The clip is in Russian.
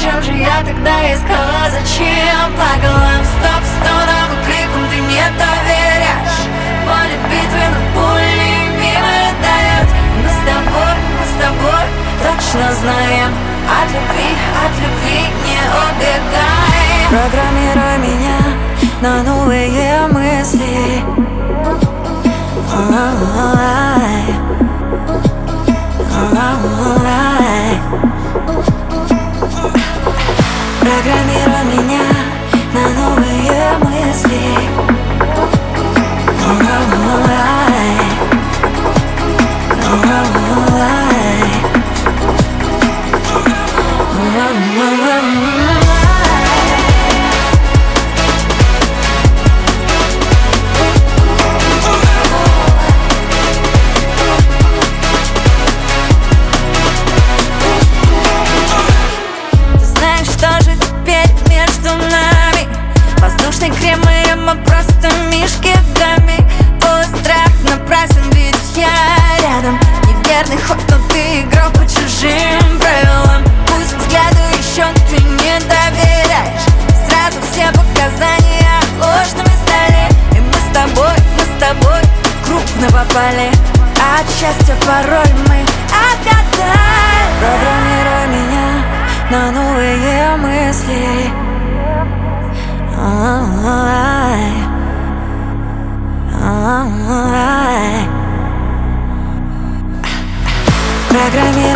Зачем же я тогда искала, зачем плакала? Стоп, стоном и криком ты не доверяешь. Поле битвы над пулей мимо летает. Мы с тобой точно знаем, от любви не убегай. Программируй меня на новые мысли. Программируй меня на новые мысли. Воздушный крем и мы просто мишки в гамме. Твой страх напрасен, ведь я рядом. Неверный ход, но ты играл по чужим правилам. Пусть взгляду еще ты не доверяешь. Сразу все показания ложными стали. И мы с тобой крупно попали. От счастья пароль мы отгадали. Программируй меня на новые мысли. Программируй